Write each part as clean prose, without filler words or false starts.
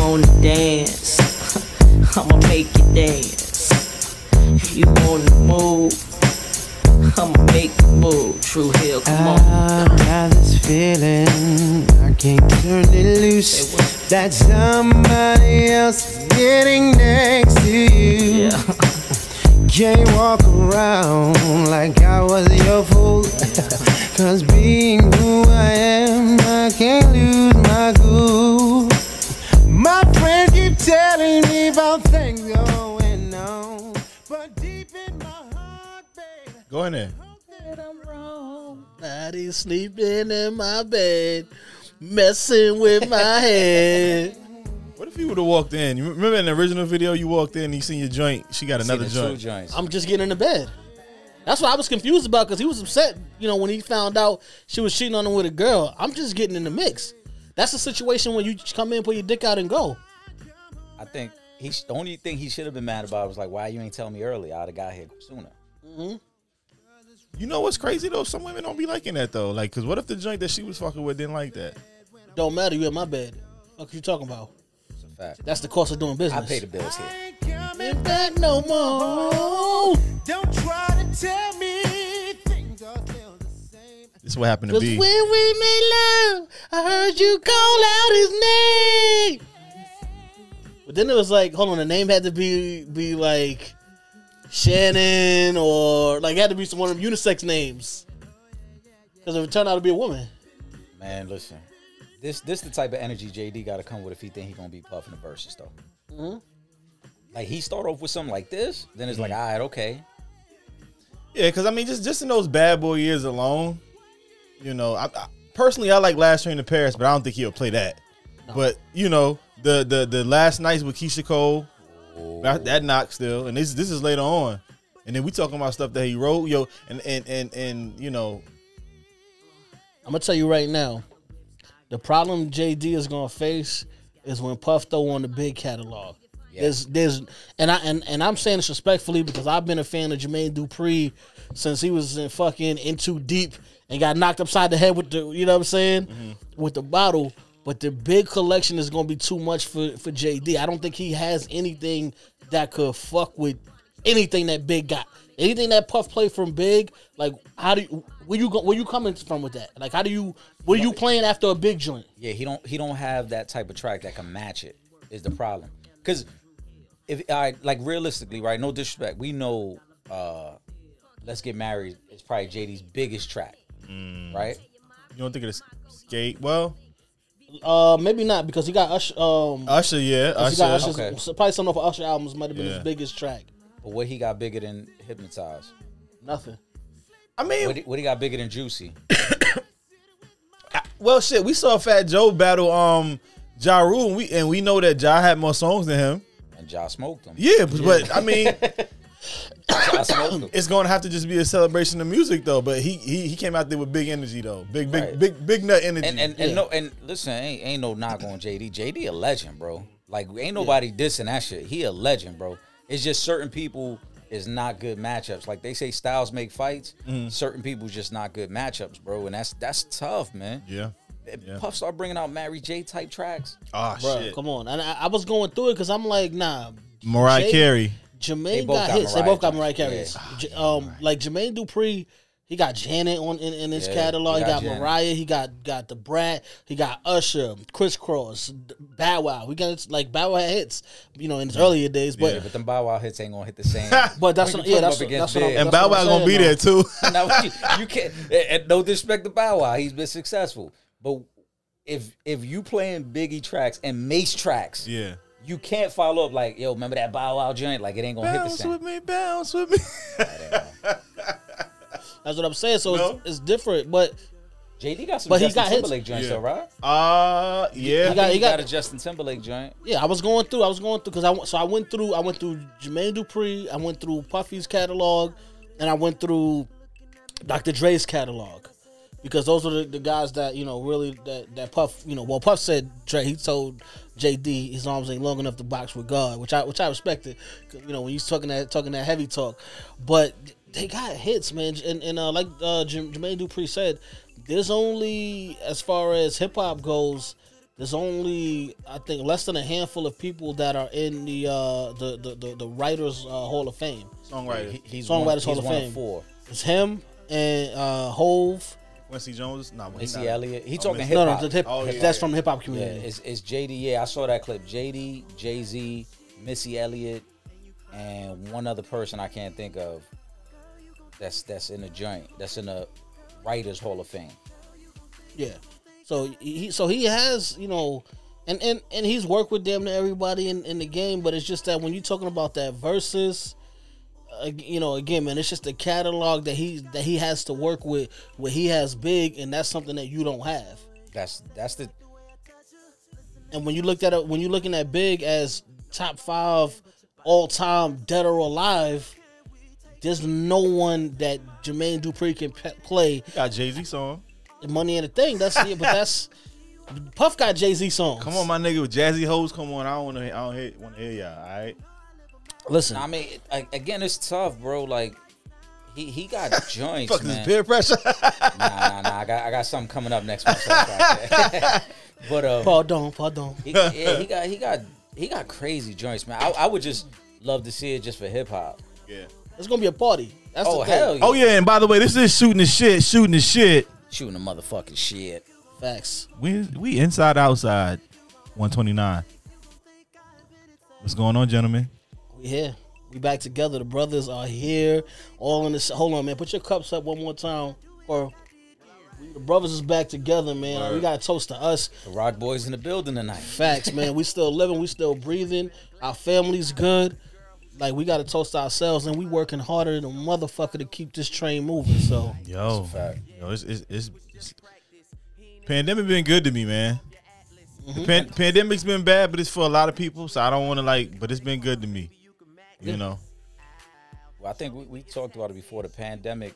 wanna dance, I'ma make you dance. If you wanna move, I'ma make you move. True Hill, come on. I got this feeling I can't turn it loose. That somebody else is getting next to you. Yeah. Can't walk around like I was your fool. Cause being who I am, I can't lose my cool. My friends keep telling me about things going on, but deep in my heart, baby, Go in there. That I'm wrong. Daddy's sleeping in my bed, messing with my head. What if you would have walked in? You remember in the original video, you walked in, you seen your joint. She got another See the two joint. joints. I'm just getting into bed. That's what I was confused about because he was upset, when he found out she was cheating on him with a girl. I'm just getting in the mix. That's a situation when you come in, put your dick out, and go. I think the only thing he should have been mad about was like, why you ain't tell me early? I'd have got here sooner. You know what's crazy though? Some women don't be liking that though. Like, cause what if the joint that she was fucking with didn't like that? Don't matter. You in my bed. What you talking about? It's a fact. That's the cost of doing business. I pay the bills here. Ain't back no more. don't try to tell me things are still the same. This is what happened to Cause be. when we made love, I heard you call out his name. But then it was like, hold on, the name had to be like Shannon or like it had to be one of them unisex names. Because if it turned out to be a woman. Man, listen. This the type of energy JD got to come with if he think he gonna be Puff in the verses though. Mm-hmm. Like he start off with something like this, then it's like, all right, okay. Yeah, because I mean, just in those bad boy years alone, I personally I like Last Train to Paris, but I don't think he'll play that. No. But the last nights with Keisha Cole, that knocks still, and this is later on, and then we talking about stuff that he wrote, and I'm gonna tell you right now, the problem JD is gonna face is when Puff throw on the big catalog. Yeah. And I'm saying this respectfully because I've been a fan of Jermaine Dupri since he was in Too Deep and got knocked upside the head with the, you know what I'm saying, with the bottle. But the big collection is gonna be too much for JD. I don't think he has anything that could fuck with anything that Big got. Anything that Puff played from Big, like where you coming from with that? Like what are you playing after a Big joint? Yeah, he don't have that type of track that can match it. Is the problem? Because if like realistically, right? No disrespect, we know Let's Get Married is probably JD's biggest track, right? you don't think of the Skate? Well, Maybe not because he got Usher. Usher, yeah, He got Usher. Usher's, Okay. probably some of Usher albums might have been Yeah. his biggest track. But what he got bigger than Hypnotize? Nothing. I mean, What he got bigger than Juicy? well, shit, we saw Fat Joe battle Ja Rule, and we know that Ja had more songs than him. And Ja smoked him. Yeah, but I mean, Ja smoked him. it's going to have to just be a celebration of music though. But he came out there with big energy though, big Right. big nut energy. And listen, ain't no knock on JD. JD a legend, bro. Like ain't nobody dissing that shit. He a legend, bro. It's just certain people is not good matchups. Like they say styles make fights. Certain people just not good matchups, bro. And that's tough, man. yeah. Puff start bringing out Mary J type tracks. Oh Bro, shit. come on. And I was going through it because I'm like, nah. Mariah Jay- Carey. Jermaine both got got hits. They Mariah both got Jones. Mariah Carey hits. Like Jermaine Dupri, he got Janet in his Yeah, catalog. he He got got Janet. Mariah. He got the Brat. He got Usher, Criss Cross, Bow Wow. We got like Bow Wow had hits, in his earlier days. But Yeah, but them Bow Wow hits ain't gonna hit the same. but that's We what, can yeah, put him that's up what, against that's what I'm Big. And that's Bow what Wow I'm gonna be saying, there though. too. Now, you can't. And no disrespect to Bow Wow, he's been successful. But if you playing Biggie tracks and Mace tracks, Yeah. you can't follow up like, yo, remember that Bow Wow joint? Like it ain't gonna hit the Bounce same. with me, bounce with me. That's what I'm saying. So No. it's different, but JD got some But he Justin got hits. Timberlake joints Yeah. though, right? Yeah. got- He got- got a Justin Timberlake joint. yeah, I was going through because I went through Jermaine Dupri, I went through Puffy's catalog, and I went through Dr. Dre's catalog. Because those are the guys that, really that Puff, Puff said Dre, he told JD his arms ain't long enough to box with God, which I respected. When he's talking that heavy talk. But they got hits, man. And like Jermaine Dupri said, there's only, as far as hip hop goes, there's only I think less than a handful of people that are in the Writers Hall of Fame. Songwriter. He's Songwriters Hall he's of one Fame. 4. It's him and Hove. Quincy Jones? Nah, he's Missy not. Elliott. He Oh, talking Missy- hip hop. No, the hip. Oh, yeah, that's yeah. from the hip hop Yeah, community. it's JD. Yeah, I saw that clip. JD, Jay Z, Missy Elliott, and one other person I can't think of. That's in the joint. That's in the Writers Hall of Fame. Yeah. So he has, you know, and he's worked with damn near everybody in the game, but it's just that when you're talking about that versus, you know, again, man, it's just the catalog that he has to work with where he has big, and that's something that you don't have. That's the And when you looked at it, when you're looking at Big as top 5 all time dead or alive, there's no one that Jermaine Dupri can play. Got Jay-Z song. Money and the Thing. That's yeah, but that's Puff got Jay-Z songs. Come on, my nigga with Jazzy Hoes. Come on, I don't want to hear y'all. All right. Listen, I mean, again, it's tough, bro. Like he got joints, Fuck this man. peer pressure. Nah. I got something coming up next month. But pardon. he got crazy joints, man. I would just love to see it just for hip hop. Yeah. It's gonna be a party. That's Oh the thing. hell yeah! Oh yeah, and by the way, this is shooting the shit. Shooting the motherfucking shit. Facts. We inside outside 129. What's going on, gentlemen? We here. We back together. The brothers are here. All in this. Hold on, man. Put your cups up one more time. Or the brothers is back together, man. Word. We got to toast to us. The Rock Boys in the building tonight. Facts, man. We still living. We still breathing. Our family's good. Like, we got to toast ourselves, and we working harder than a motherfucker to keep this train moving. So, Yo, fact. it's pandemic been good to me, man. Mm-hmm. The pandemic's been bad, but it's for a lot of people, so I don't want to but it's been good to me. You know. Well, I think we talked about it before the pandemic.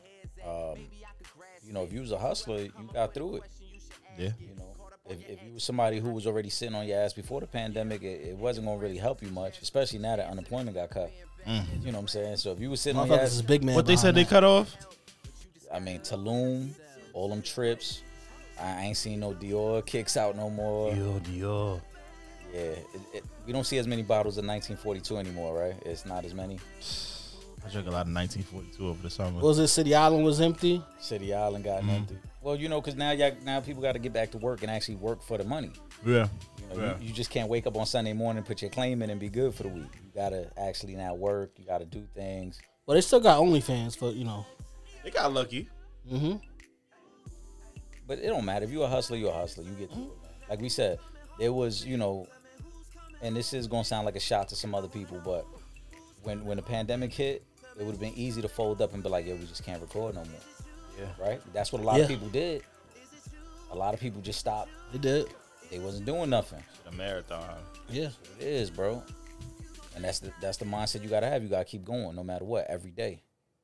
You know, if you was a hustler, you got through it. Yeah. You know, if you was somebody who was already sitting on your ass before the pandemic, it wasn't gonna really help you much, especially now that unemployment got cut. You know what I'm saying? So if you was sitting on your motherfuckers is ass, big man. What they said behind they cut off? I mean, Tulum, all them trips. I ain't seen no Dior kicks out no more. Dior. Yeah, we don't see as many bottles of 1942 anymore, right? It's not as many. I drank a lot of 1942 over the summer. What was it? City Island was empty. City Island got empty. Well, you know, because now people got to get back to work and actually work for the money. Yeah. You know, you just can't wake up on Sunday morning, put your claim in, and be good for the week. You gotta actually now work. You gotta do things. But they still got OnlyFans for, you know. They got lucky. Mm-hmm. But it don't matter. If you're a hustler, you're a hustler. You get through it, man. Like we said, there was, you know, and this is gonna sound like a shot to some other people, but when the pandemic hit, it would have been easy to fold up and be like, "Yo, we just can't record no more." Yeah. Right. That's what a lot of people did. A lot of people just stopped. They did. They wasn't doing nothing. The marathon. Yeah. It is, bro. And that's the mindset you gotta have. You gotta keep going no matter what, every day.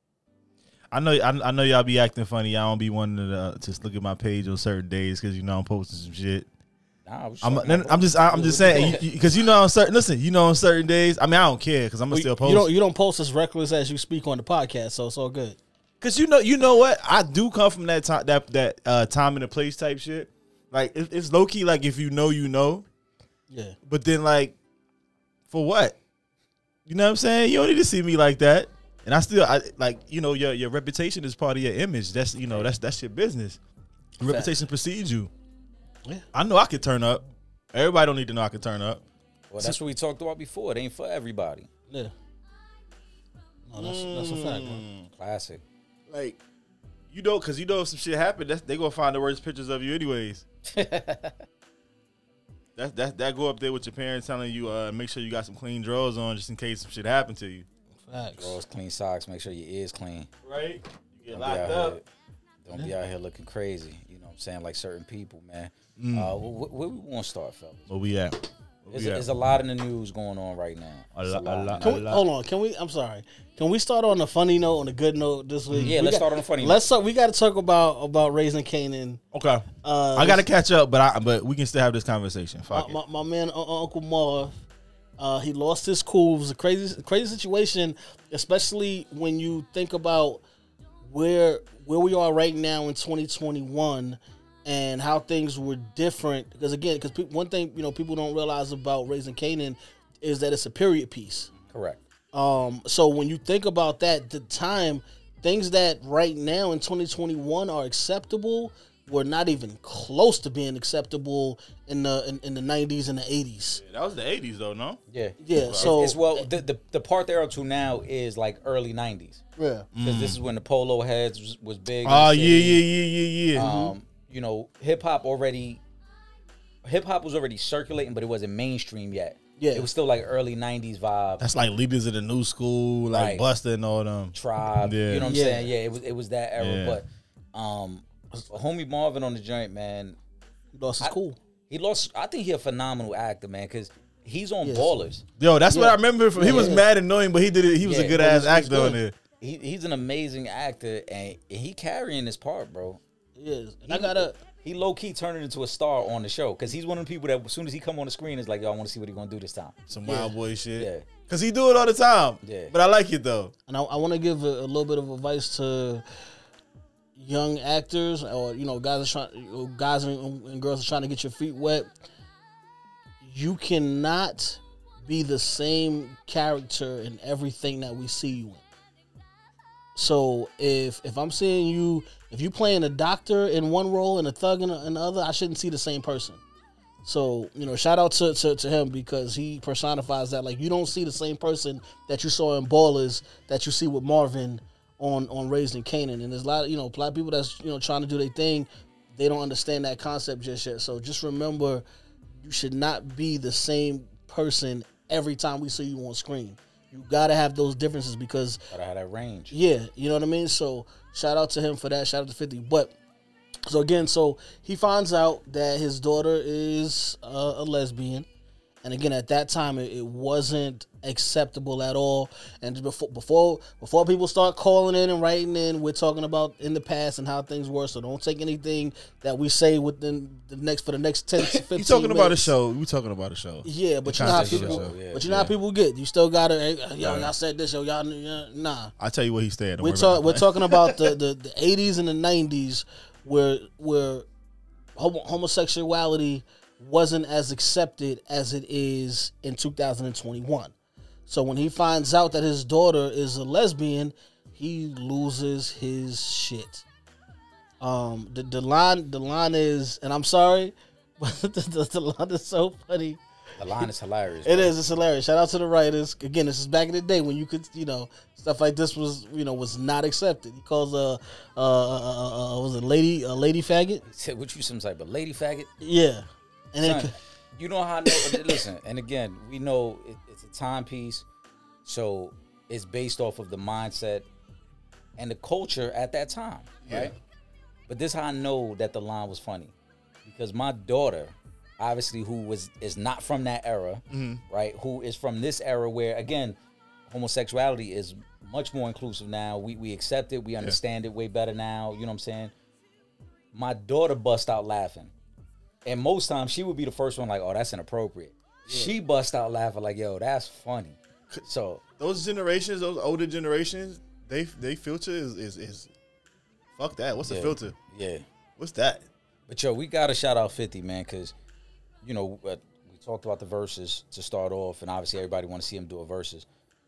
I know y'all be acting funny. Y'all don't be wanting to just look at my page on certain days because you know I'm posting some shit. Nah, I'm just saying because you know on certain days. I mean I don't care because I'm gonna still post. You don't post as reckless as you speak on the podcast, so it's all good. Cause you know what, I do come from that time that time and the place type shit. Like it's low key. Like if you know, you know. Yeah. But then like, for what? You know what I'm saying? You don't need to see me like that. And I like, you know, your reputation is part of your image. That's, you know, that's your business. Your reputation precedes you. Yeah. I know I could turn up. Everybody don't need to know I can turn up. Well, that's what we talked about before. It ain't for everybody. Yeah. No, that's a fact, bro. Classic. Like, you know, because you know if some shit happened, they gonna find the worst pictures of you anyways. that go up there with your parents telling you, make sure you got some clean drawers on just in case some shit happened to you. Facts. Drawers, clean socks. Make sure your ears clean. Right? You get Don't locked be up. Don't be out here looking crazy. You know what I'm saying? Like certain people, man. Where we want to start, fellas? Where we at? There's a lot in the news going on right now. A lot. Hold on. Can we? I'm sorry. Can we start on a funny note, on a good note this week? Yeah, let's start on a funny note. We got to talk about Raising Kanan. Okay. I got to catch up, but we can still have this conversation. Fuck it. My man, Uncle Marv, he lost his cool. It was a crazy situation, especially when you think about where we are right now in 2021, and how things were different. Because again, one thing people don't realize about Raising Kanan is that it's a period piece. Correct. So when you think about that, the time, things that right now in 2021 are acceptable were not even close to being acceptable in the 90s and the 80s. That was the 80s though, no? Yeah. Yeah. So It's the part they're up to now is like early 90s. yeah. Because this is when the polo heads was big. Oh, in the city. yeah. You know, hip hop was already circulating, but it wasn't mainstream yet. Yeah. It was still like early 90s vibe. That's like leaders of the new school, like Right. Busta and all them. Tribe. Yeah. You know what I'm Yeah. saying? Yeah, it was that era. Yeah. But homie Marvin on the joint, man. Lost is cool. He lost. I think he's a phenomenal actor, man, because he's on Yes. Ballers. Yo, that's what I remember from. He was Yeah. mad annoying, but he did it. He was a Yeah, good but ass he was actor on good. there. He's an amazing actor, and he carrying this part, bro. Yes. And I gotta. He low key turning into a star on the show because he's one of the people that as soon as he come on the screen is like, yo, I want to see what he gonna do this time. Some wild boy shit. Yeah. Cause he do it all the time. Yeah. But I like it though. And I want to give a little bit of advice to young actors, or guys and girls are trying to get your feet wet. You cannot be the same character in everything that we see you in. So if I'm seeing you, if you playing a doctor in one role and a thug in the other, I shouldn't see the same person. So, shout out to him because he personifies that. Like, you don't see the same person that you saw in Ballers that you see with Marvin on Raising Kanan. And there's a lot of people that's, trying to do their thing. They don't understand that concept just yet. So just remember, you should not be the same person every time we see you on screen. You gotta have those differences because Gotta have that range. yeah, you know what I mean? So shout out to him for that. Shout out to 50. But so he finds out that his daughter is a lesbian. And again, at that time, it wasn't acceptable at all. And before people start calling in and writing in, we're talking about in the past and how things were. So don't take anything that we say within the next 10 to 15 You talking about a minutes. show. We talking about a show. Yeah, but The you know how concept of people. the show. Yeah, But you know how people get. You still gotta. Hey, y'all said this. Y'all nah. I'll tell you what he said. Don't We're worry about we're that. talking about the 80s and the 90s where homosexuality wasn't as accepted as it is in 2021. So when he finds out that his daughter is a lesbian, he loses his shit. The line is, and I'm sorry, but the line is so funny. The line is hilarious. It bro. is. It's hilarious. Shout out to the writers. Again, this is back in the day when you could, stuff like this was not accepted. He calls was it a lady faggot? He said, what you some type of lady faggot? Yeah, and then Son, you know how I know. Listen, and again, we know it's a timepiece, so it's based off of the mindset and the culture at that time, right? But this is how I know that the line was funny, because my daughter, obviously, who is not from that era, right? Who is from this era where, again, homosexuality is much more inclusive now. We accept it, we understand it way better now. You know what I'm saying? My daughter bust out laughing. And most times she would be the first one like, oh, that's inappropriate. She bust out laughing like, yo, that's funny. So Those generations, those older generations, they filter is fuck that. What's a filter? Yeah. What's that? But yo, we gotta shout out 50, man, because we talked about the verses to start off, and obviously everybody want to see him do a verses.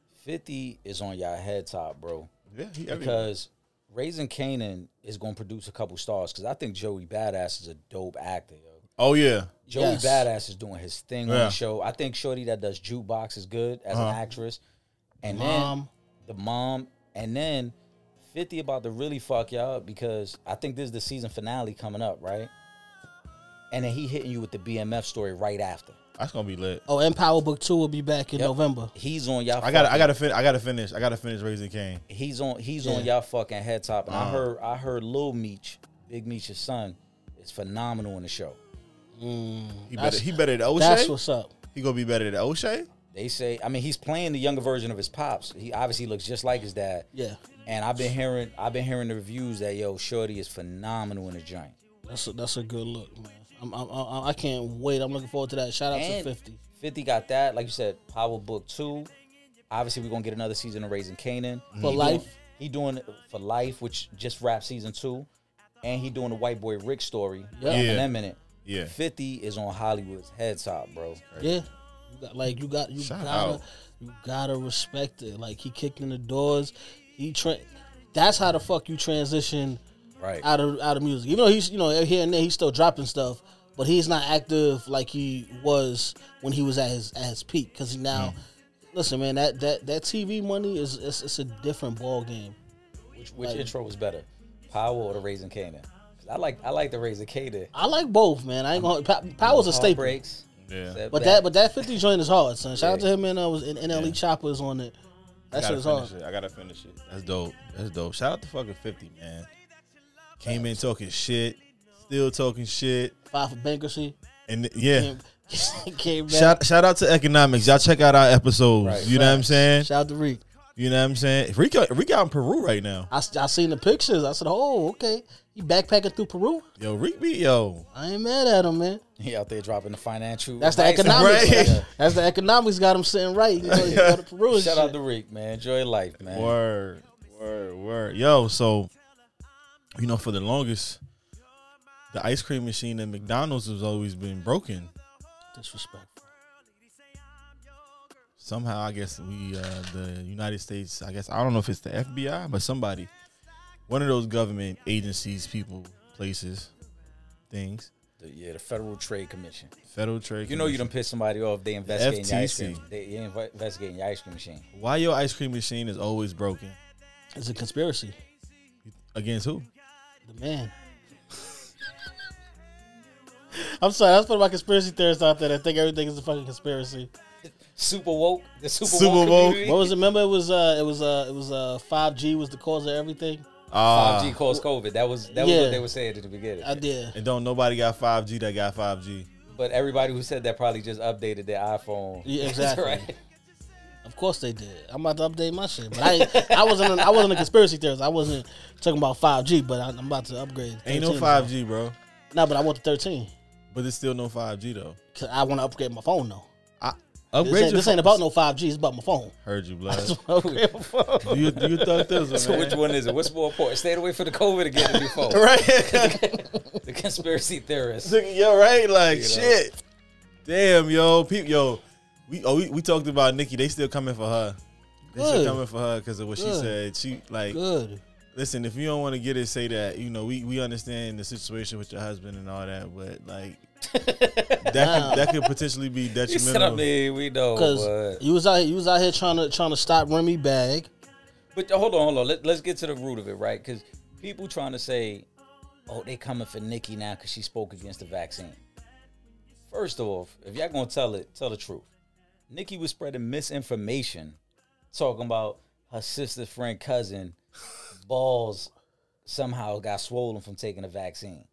50 is on y'all head top, bro. Yeah, Because Raising Kanan is gonna produce a couple stars, because I think Joey Badass is a dope actor, yo. oh yeah, Joey Yes. Badass is doing his thing on Yeah. the show. I think Shorty that does Jukebox is good as an actress. And Mom. then the mom. And then 50 about to really fuck y'all up, because I think this is the season finale coming up, right? And then he hitting you with the BMF story right after. that's gonna be lit. Oh, and Power Book 2 will be back in Yep. November. He's on y'all. I gotta finish Raising Cain. He's on Yeah. y'all fucking head top. And I heard Lil Meech, Big Meech's son, is phenomenal in the show. He better than That's O'Shea. what's up. He gonna be better than O'Shea. They say, I mean, he's playing the younger version of his pops. He obviously looks just like his dad. Yeah, And I've been hearing the reviews that Shorty is phenomenal in the joint. that's a good look, man. I can't wait. I'm looking forward to that. Shout out to And 50. 50 got that, like you said, Power Book 2. Obviously, we're gonna get another season of Raising Kanan For life. He doing it for life, which just wrapped season 2. and he doing the White Boy Rick story. Yeah. In minute. Yeah. 50 is on Hollywood's head top, bro. Yeah, you Shout gotta out. you gotta respect it. Like he kicked in the doors. That's how the fuck you transition Right. out of music. Even though he's here and there he's still dropping stuff, but he's not active like he was when he was at his peak. Because he now, listen, man, that TV money is it's a different ball game. Which intro was better, Power or the Raising Canaan? I like the Raising Canaan. I like both, man. I ain't gonna. Power's a staple. Breaks. Yeah. But that 50 joint is hard, son. Shout out to him and was in NLE Choppers on it. That shit is hard. I gotta finish it. That's dope. Shout out to fucking 50, man. Came in talking shit, still talking shit, Filed for bankruptcy. and yeah. Came back. Shout out to Economics. Y'all check out our episodes. Right, you know what I'm saying? Shout out to Reek. You know what I'm saying? Rick out in Peru right now. I seen the pictures. I said, oh, okay. He backpacking through Peru. Yo, Rick be yo. I ain't mad at him, man. He out there dropping the financial. That's the advice. economics. Right. That's the economics got him sitting right. You know, he go to Peru and Shout shit. out to Rick, man. Enjoy life, man. Word. Yo, so for the longest, the ice cream machine at McDonald's has always been broken. Disrespectful. Somehow, I guess the United States, I don't know if it's the FBI, but somebody, one of those government agencies, people, places, things. The Federal Trade Commission. Federal Trade. You know you done pissed somebody off. They investigating your ice FTC. cream. They investigating your ice cream machine. Why your ice cream machine is always broken? It's a conspiracy. Against who? The man. I'm sorry. That's one of my conspiracy theorists out there that think everything is a fucking conspiracy. Super woke. The super Super woke. woke. Community. What was it? Remember, it was 5G was the cause of everything. 5G caused COVID. That was what they were saying at the beginning. I did. And don't nobody got 5G that got 5G. But everybody who said that probably just updated their iPhone. Yeah, exactly. Right. Of course they did. I'm about to update my shit, but I wasn't a conspiracy theorist. I wasn't talking about 5G, but I'm about to upgrade. Ain't no 13, 5G, bro. No, but I want the 13 But there's still no 5G though. because I want to upgrade my phone though. Upgrade This ain't about no 5G. It's about my phone. Heard you, blood. Upgrade my phone. you thought this was So which one is it? What's more important? Staying away from the COVID or getting a new phone? right? The conspiracy theorists. Yo, right? Like You know. shit. Damn, yo, we talked about Nikki. They still coming for her. They still Good. coming for her because of what she Good. said. She like, Good. listen, if you don't want to get it, say that. We understand the situation with your husband and all that, but like that could potentially be You said, I detrimental. mean, we know. Because But, you was out here trying to stop Remy bag. but hold on. Let's get to the root of it, right? Because people trying to say, oh, they coming for Nikki now because she spoke against the vaccine. First off, if y'all gonna tell the truth. Nikki was spreading misinformation, talking about her sister's friend cousin balls somehow got swollen from taking the vaccine.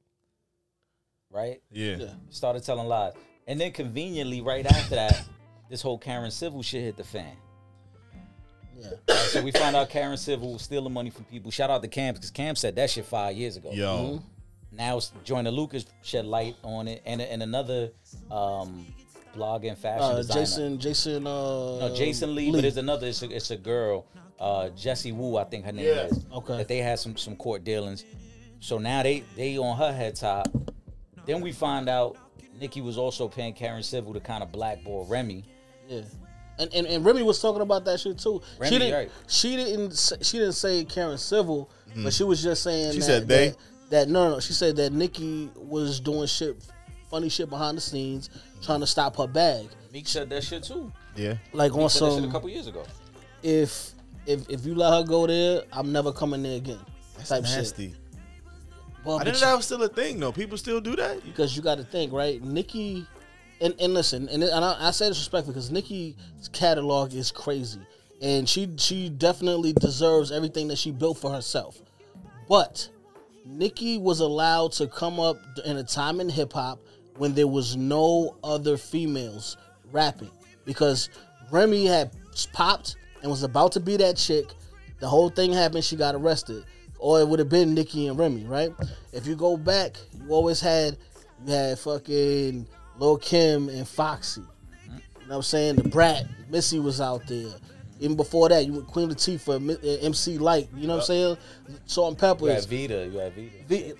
Right? Yeah. Started telling lies. And then conveniently, right after that, this whole Karen Civil shit hit the fan. Yeah. Right, so we found out Karen Civil was stealing money from people. Shout out to Cam, because Cam said that shit 5 years ago. Yo, Now Joyner Lucas shed light on it, and another blogger and fashion designer. Jason Lee, but there's another. It's a girl, Jessie Wu, I think her name is. Okay. That they had some court dealings. So now they on her head top. Then we find out Nikki was also paying Karen Civil to kind of blackball Remy. Yeah. And Remy was talking about that shit too. Remy, right. She didn't say Karen Civil, but she was just saying She that, said they? No, she said that Nikki was doing funny shit behind the scenes, trying to stop her bag. Meek said that shit too. yeah. Like on Meek said that shit a some, couple years ago. if you let her go there, I'm never coming there again. That's type nasty. shit. Well, I didn't know that was still a thing though. People still do that. because you got to think, right? Nikki, and listen, and I say this respectfully because Nikki's catalog is crazy, and she definitely deserves everything that she built for herself. But Nikki was allowed to come up in a time in hip hop when there was no other females rapping, because Remy had popped and was about to be that chick. The whole thing happened. She got arrested. Or it would have been Nikki and Remy, right? If you go back, you had fucking Lil' Kim and Foxy. You know what I'm saying? The Brat, Missy was out there. Even before that, you went Queen Latifah, MC Light. You know what I'm saying? Salt and You Peppers. had Vita. You had Vita.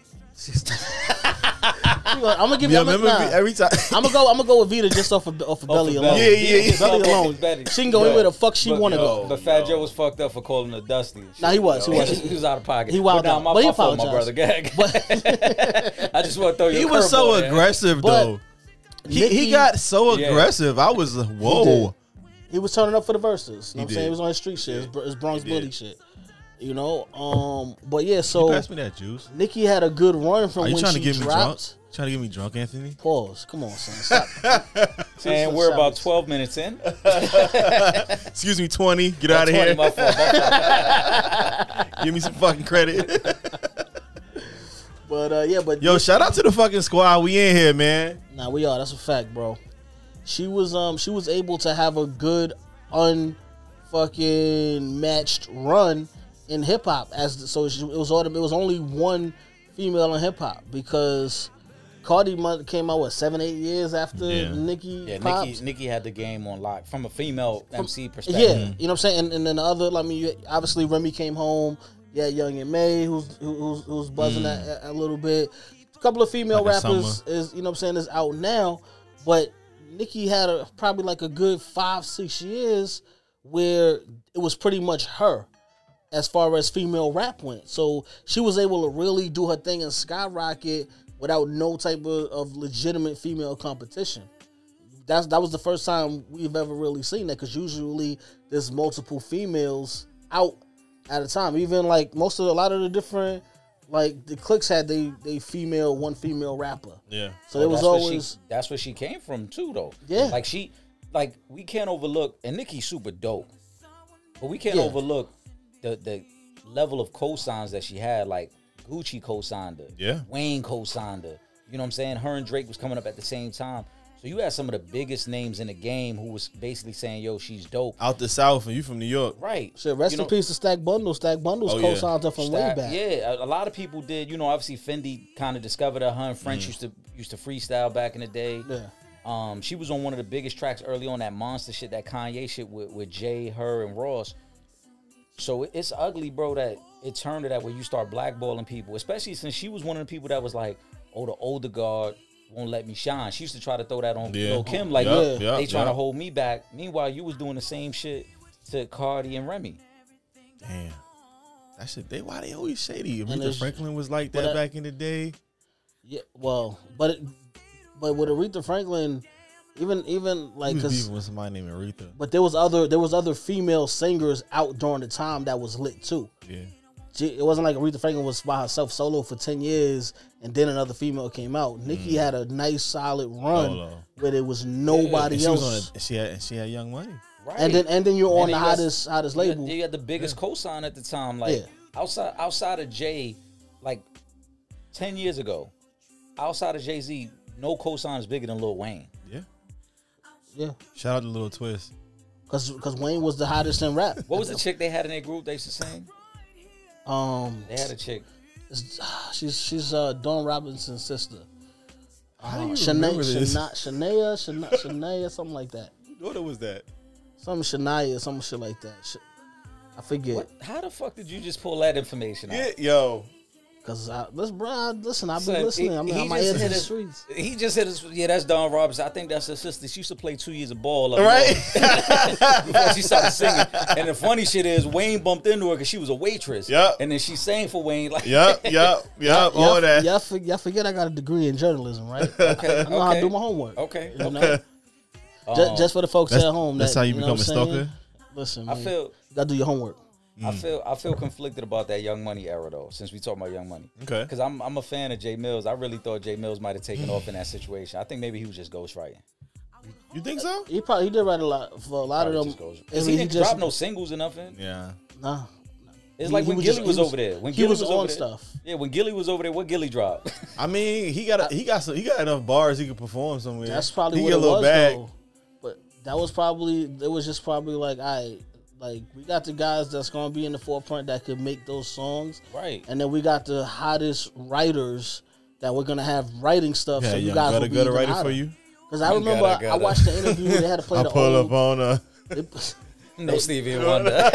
I'm gonna give you. Yeah, remember every time. I'm gonna go with Vita just off of Belly alone. Belly. Yeah. Belly alone. Betty. She can go anywhere the fuck she want to go. But Fat Joe was fucked up for calling her Dusty. and shit. Nah, he was. He was out of pocket. He wilded But nah, out. my But he fault, my apologized. brother. Gag. I just want to throw you. He a was so curveball, man. aggressive But though. He Nicki- got so Yeah. aggressive. I was whoa. He was turning up for the verses. You know what I'm did. saying? He was on his street shit, his Bronx He Bully did. shit. You know, but yeah. So Pass me that juice. Nicki had a good run from Are you when trying she to get me drunk? dropped. Trying to get me drunk, Anthony? Pause. Come on, son. Stop. And we're about 12 minutes in. Excuse me, 20. Get out of 20, here. my fault. Give me some fucking credit. But yeah, but Yo, shout out to the fucking squad. We in here, man. nah, we are. That's a fact, bro. She was able to have a good unfucking matched run in hip hop it was only one female in hip hop because Cardi came out 7-8 years after Yeah. Nicki Yeah, pops. Nicki had the game on lock from a female MC perspective. Yeah, you know what I'm saying. And then the other, I mean, obviously Remy came home. Yeah, Young and May, who's buzzing a little bit. A couple of female Like a rappers is you know what I'm saying is out now, but Nicki had probably like a good 5-6 years where it was pretty much her as far as female rap went. So she was able to really do her thing and skyrocket without no type of legitimate female competition. That was the first time we've ever really seen that, because usually there's multiple females out at a time. Even like a lot of the different, like the cliques had one female rapper. Yeah. So it was always That's where she came from too, though. Yeah. Like we can't overlook, and Nicki's super dope, but we can't Yeah. overlook the level of cosigns that she had. Like Gucci co-signed her. Yeah. Wayne co-signed her. You know what I'm saying? Her and Drake was coming up at the same time. So you had some of the biggest names in the game who was basically saying, yo, she's dope. Out the South, and you from New York. Right. shit. Rest You in know, peace to Stack Bundles. Stack Bundles Oh, yeah. co-signed her from way Stack- back. Yeah, a lot of people did. You know, obviously Fendi kind of discovered her. Her and French used to freestyle back in the day. Yeah. She was on one of the biggest tracks early on, that monster shit, that Kanye shit with Jay, her, and Ross. So it's ugly, bro, that it turned to that where you start blackballing people, especially since she was one of the people that was like, oh, the older guard won't let me shine. She used to try to throw that on Yeah. Lil Kim, like, Yup, they yup, trying to yup. hold me back. Meanwhile, you was doing the same shit to Cardi and Remy. Damn. That shit, why they always shady? Aretha it's- Franklin was like that but back in the day. Yeah. Well, but with Aretha Franklin, even like He was because. beefing with somebody named Aretha. But there was other female singers out during the time that was lit too. Yeah. It wasn't like Aretha Franklin was by herself solo for 10 years and then another female came out. Nicki had a nice solid run Hold on. where there was nobody And she else. was on she had Young Money. Right. and then you're on And the then you got- hottest label. You had the biggest cosign at the time. Like Yeah. outside of Jay, like 10 years ago, outside of Jay-Z, no cosign is bigger than Lil Wayne. Yeah. Yeah, Shout out to Little Twist. because Wayne was the hottest in rap. What was the chick they had in their group they used to sing? They had a chick. She's Dawn Robinson's sister. How do you remember this? Shania, something like that. What was that? Some Shania, some shit like that. I forget. What? How the fuck did you just pull that information out? Yeah, yo. Cause listen, I've been Son, listening. I'm he my just ears in hit the his- streets. He just hit us. Yeah, that's Dawn Robinson. I think that's her sister. She used to play 2 years of ball up Right? north before she started singing. And the funny shit is, Wayne bumped into her because she was a waitress. Yup. And then she sang for Wayne. Like, Yup. All that. Y'all forget I got a degree in journalism, right? Okay, I know how to okay. do my homework. Okay, You know? okay. Just for the folks at home. That's how you know become a what I'm saying? stalker? Listen, I man, feel you gotta do your homework. I feel conflicted about that Young Money era though. Since we talking about Young Money, Okay. because I'm a fan of Jay Mills. I really thought Jay Mills might have taken off in that situation. I think maybe he was just ghostwriting. You think so? He did write a lot for a lot of them. Because I he mean, didn't drop no singles or nothing. Yeah. Nah. It's He- like he when was Gilly just- was he was- over there. When he Gilly was was on over there, stuff. Yeah, when Gilly was over there, what Gilly dropped? I mean, he got enough bars he could perform somewhere. That's probably he what get it a little was, bag. though. But that was just probably like, like we got the guys that's gonna be in the forefront that could make those songs, Right. and then we got the hottest writers that we're gonna have writing stuff. Yeah, so you Young guys will Gutter be Gutter even writer hotter. for you. Because I Young remember Gutter I Gutter. watched the interview. They had to play I the pull old. up on They, No Stevie Wonder.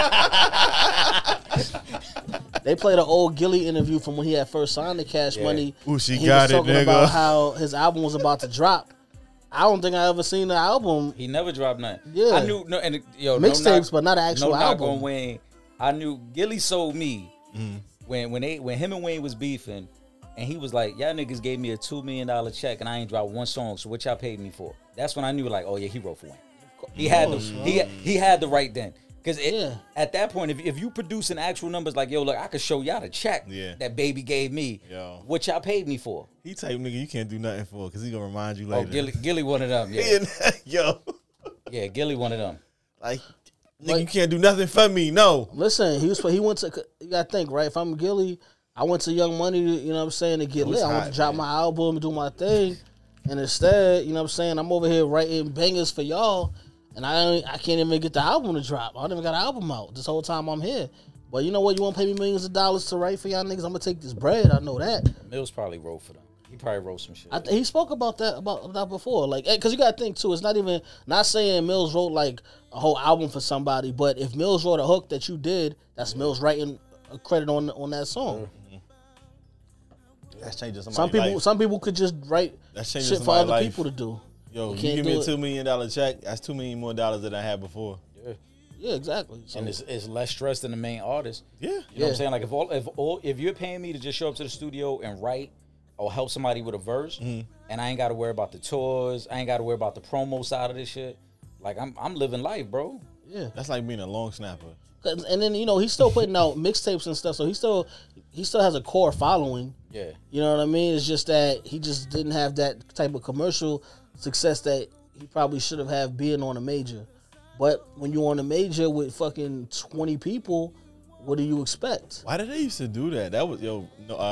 They played an old Gilly interview from when he had first signed to Cash Money. Ooh, she and he got was it, talking nigga. about how his album was about to drop. I don't think I ever seen the album. He never dropped nothing. Yeah. I knew no Mixtapes, but not an actual no knock album. on Wayne. I knew Gilly sold me when him and Wayne was beefing, and he was like, "Y'all niggas gave me a $2 million check, and I ain't dropped one song. So what y'all paid me for?" That's when I knew, like, oh yeah, he wrote for Wayne. He had he had the right then. Because at that point, if you producing actual numbers like, yo, look, I could show y'all the check that Baby gave me. Yo. What y'all paid me for. He type nigga you can't do nothing for because he gonna remind you Oh, later. Gilly one of them, yeah. Yo. Yeah, Gilly one of them. Like, nigga, you can't do nothing for me, no. Listen, he went to, you gotta think, right? If I'm Gilly, I went to Young Money, you know what I'm saying, to get lit. I want to drop my album, do my thing. And instead, you know what I'm saying, I'm over here writing bangers for y'all. And I can't even get the album to drop. I don't even got an album out this whole time I'm here. But you know what? You want to pay me millions of dollars to write for y'all niggas? I'm going to take this bread. I know that. Mills probably wrote for them. He probably wrote some shit. He spoke about that before. Like, because you got to think, too, it's not saying Mills wrote, like, a whole album for somebody. But if Mills wrote a hook that you did, that's Mills writing a credit on that song. That's changing somebody's life. Some people could just write shit for other people to do. Yo, you give me a $2 million check, that's $2 million more than I had before. Yeah, exactly. So, and it's less stress than the main artist. Yeah. You know what I'm saying? Like if you're paying me to just show up to the studio and write or help somebody with a verse, and I ain't got to worry about the tours, I ain't got to worry about the promo side of this shit. Like I'm living life, bro. Yeah. That's like being a long snapper. And then, you know, he's still putting out mixtapes and stuff, so he still has a core following. Yeah. You know what I mean? It's just that he just didn't have that type of commercial success that he probably should have had being on a major. But when you're on a major with fucking 20 people, what do you expect? Why did they used to do that? That was No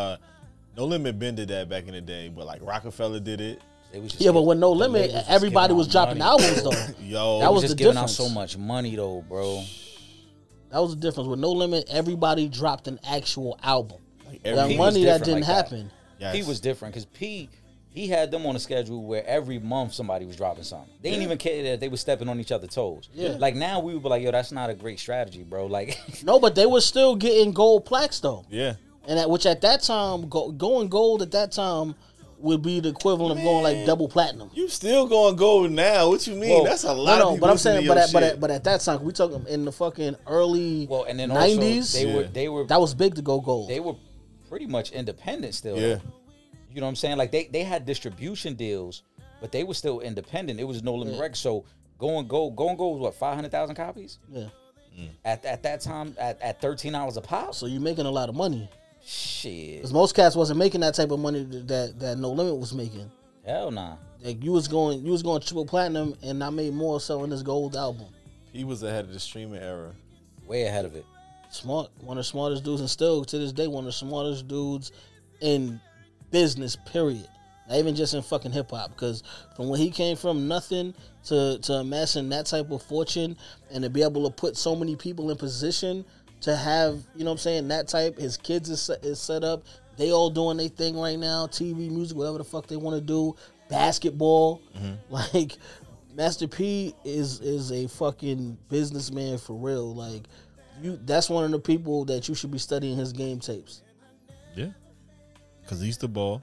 Limit Ben did that back in the day, but like Rockefeller did it. But with No Limit, everybody was dropping albums though. Yo, that was just the giving difference. out so much money though, bro. That was the difference. With No Limit, everybody dropped an actual album. Like that money that didn't happen. Yes. P was different because he had them on a schedule where every month somebody was dropping something. They didn't even care that they were stepping on each other's toes. Yeah. Like now we would be like, yo, that's not a great strategy, bro. Like no, but they were still getting gold plaques though. Yeah. And which at that time, going gold at that time would be the equivalent of going like double platinum. You still going gold now? What you mean? Well, that's a lot. No, of but I'm saying, but shit. at that time, we talking in the fucking early and then 90s. Also, they were that was big to go gold. They were pretty much independent still. Yeah. You know what I'm saying? Like they had distribution deals, but they were still independent. It was No Limit Records. So going gold was what, 500,000 copies? Yeah. At that time, at $13 a pop. So you're making a lot of money. Shit. Because most cats wasn't making that type of money that No Limit was making. Hell nah. Like you was going triple platinum, and I made more selling this gold album. He was ahead of the streaming era. Way ahead of it. Smart. One of the smartest dudes, and still to this day, one of the smartest dudes in business, period. Not even just in fucking hip hop. Because from when he came from nothing to amassing that type of fortune and to be able to put so many people in position to have, you know what I'm saying, that type, his kids is set up. They all doing their thing right now. TV, music, whatever the fuck they want to do. Basketball. Like, Master P is a fucking businessman for real. Like, that's one of the people that you should be studying his game tapes. Yeah. Because he used to ball.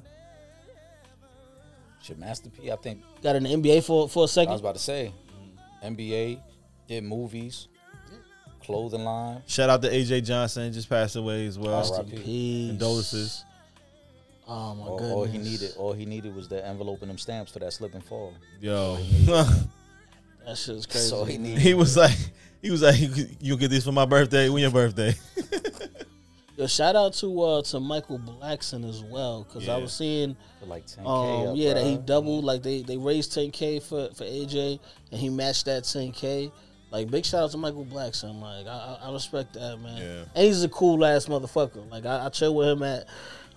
Shit, Master P, I think. Got in the NBA for a second. I was about to say. NBA, did movies, clothing line. Shout out to AJ Johnson, just passed away as well. R.I.P. Condolences. Oh my goodness. All he needed was the envelope and them stamps for that slip and fall. Yo. That shit's crazy. So he was like, you get these for my birthday. When your birthday? Yo, shout out to Michael Blackson as well, because I was seeing for like 10K that he doubled, like they raised 10K for AJ and he matched that 10K. Like, big shout out to Michael Blackson. Like, I respect that, man. Yeah. And he's a cool ass motherfucker. Like, I chill with him at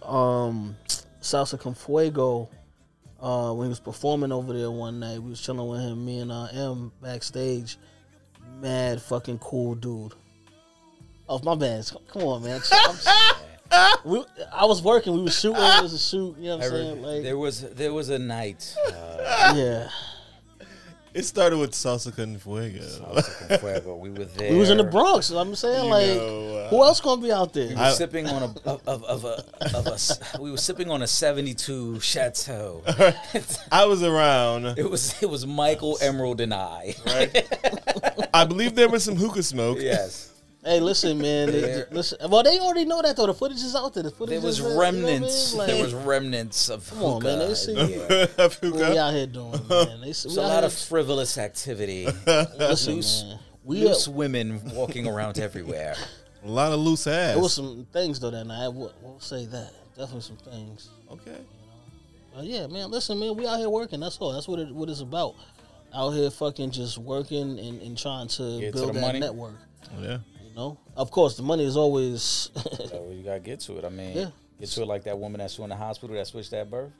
Salsa Con Fuego when he was performing over there one night. We was chilling with him, me and M backstage. Mad fucking cool dude. Oh, my bad. Come on, man. I was working. We were shooting. It was a shoot. You know what I'm saying? Like, there was a night. Yeah. It started with Salsa Con Fuego. Salsa con Fuego. We were there. We was in the Bronx. I'm saying, You like, know, who else gonna be out We there? were sipping on we were sipping on a 72 Chateau. I was around. It was Michael, Emerald, and I. I believe there was some hookah smoke. Yes. Hey, listen, man. Listen. Well, they already know that though. The footage is out there. The footage There was is there, you know what I mean? remnants. Like, There was remnants of Come on, man, they see- Yeah. Of what we hookah. out here doing, man. They, It's we a out lot here- of frivolous activity. listen, loose- man. We Loose women walking around everywhere. A lot of loose ass. There was some things though that night. We'll say that. Definitely some things. Okay. Yeah, man. Listen, man. We out here working. That's all. That's what it's about. Out here, fucking just working and trying to Get to build the that money. network. Yeah. You know, of course, the money is always. So you gotta get to it. I mean, Yeah. get to it like that woman that's in the hospital that switched that birth.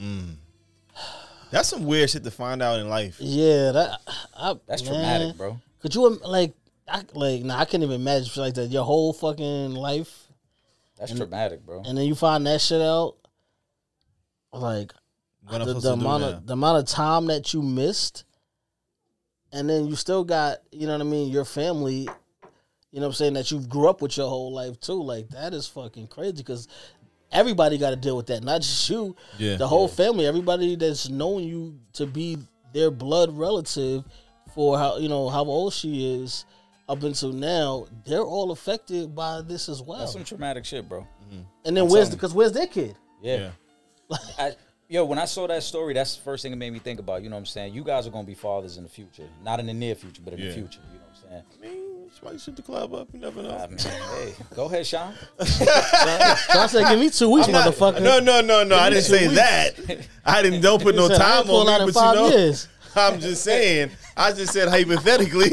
That's some weird shit to find out in life. Yeah, That's man, traumatic, bro. Could you I can't even imagine shit like that. Your whole fucking life, That's traumatic, bro. and then you find that shit out. Like What I'm the supposed to do amount now? of the amount of time that you missed, and then you still got, you know what I mean, your family. You know what I'm saying, that you grew up with your whole life too. Like that is fucking crazy because everybody got to deal with that, not just you. Yeah. The whole family, everybody that's known you to be their blood relative for how old she is up until now, they're all affected by this as well. That's some traumatic shit, bro. And then where's their kid? Yeah. When I saw that story, that's the first thing it made me think about. You know what I'm saying? You guys are gonna be fathers in the future, not in the near future, but in the Yeah. future. You know what I'm saying? I mean, why you shoot the club up? You never know. I mean, hey, go ahead, Sean. So I said, give me 2 weeks, motherfucker. No. I didn't say that. Don't put no He said, I time ain't pulling out on in me, 5 but you know. years. I'm just saying. I just said hypothetically.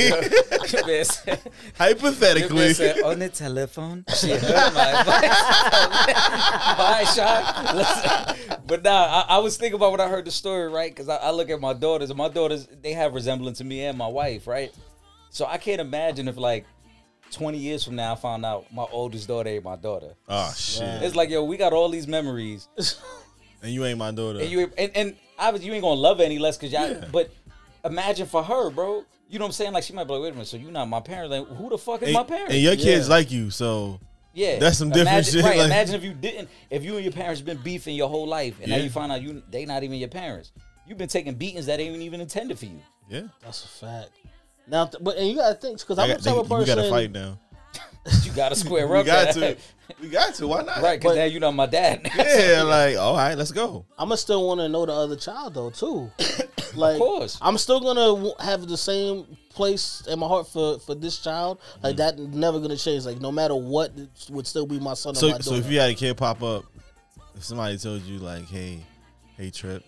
Hypothetically. On the telephone, she heard my advice. Bye, Sean. Listen, but nah, I was thinking about when I heard the story, right? Because I look at my daughters, and my daughters, they have resemblance to me and my wife, right? So I can't imagine if, like, 20 years from now, I found out my oldest daughter ain't my daughter. Oh shit! It's like, yo, we got all these memories, And you ain't my daughter. and obviously you ain't gonna love her any less because y'all. But imagine for her, bro. You know what I'm saying? Like, she might be like, wait a minute, so you not my parents? Like, who the fuck is my parents? And your kids like you, so Yeah, that's some different imagine, shit. Right? Like- Imagine if you and your parents been beefing your whole life, and now Yeah. you find out they not even your parents. You've been taking beatings that ain't even intended for you. yeah. That's a fact. Now, and you gotta think because I'm the type of We person. gotta fight now. You got to square We up. got that. to. We got to. Why not? Right? Because But- now you know my dad. Yeah. Like, all right, let's go. I'ma still want to know the other child though too. Like, Of course. I'm still gonna have the same place in my heart for this child. Like that never gonna change. Like no matter what, it would still be my son or my So daughter. if you had a kid pop up, if somebody told you like, hey, Trip,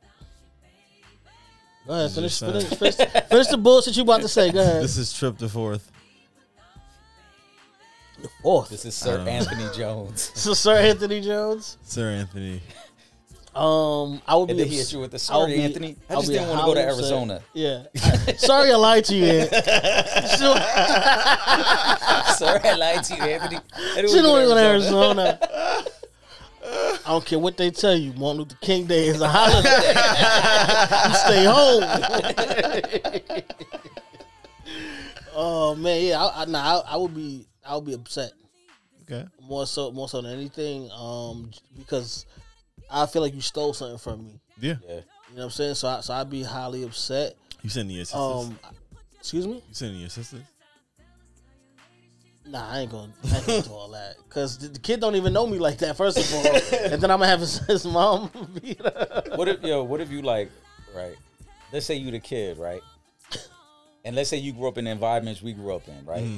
Go ahead, This finish, is finish the bullshit you about to say. Go ahead. this is Trip the Fourth. Fourth. This is Sir Anthony Jones. So Sir Anthony Jones. Sir Anthony. I would And be. then he hit you with the I would sorry, be- Anthony. I I'll just be didn't want to go to highly upset. Arizona. Yeah. Sorry, I lied to you. Ed. Sure. Sorry, I lied to you, Anthony. I didn't She don't wanna want to go to Arizona. I don't care what they tell you. Martin Luther King Day is a holiday. You stay home. Oh man, yeah. I would be upset Okay. more so than anything. Because I feel like you stole something from me. Yeah. Yeah. You know what I'm saying? So I'd be highly upset. You sending your sisters? Excuse me? You sending your sisters? Nah, I ain't gonna do all that because the kid don't even know me like that. First of all, and then I'm gonna have his mom beat her. What if you like, right? Let's say you the kid, right? And let's say you grew up in the environments we grew up in, right?